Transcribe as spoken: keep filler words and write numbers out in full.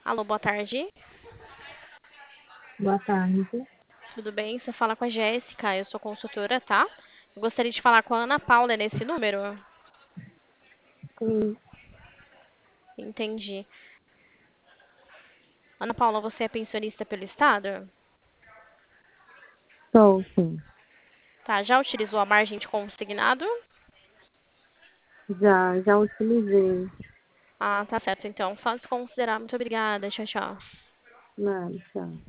Alô, boa tarde. Boa tarde. Tudo bem? Você fala com a Jéssica, eu sou consultora, tá? Eu gostaria de falar com a Ana Paula nesse número. Sim, Entendi. Ana Paula, você é pensionista pelo Estado? sou sim. Tá, já utilizou a margem de consignado? Já, já utilizei. Ah, tá certo, então. Só desconsiderar. Muito obrigada. Tchau, tchau. Nada, tchau.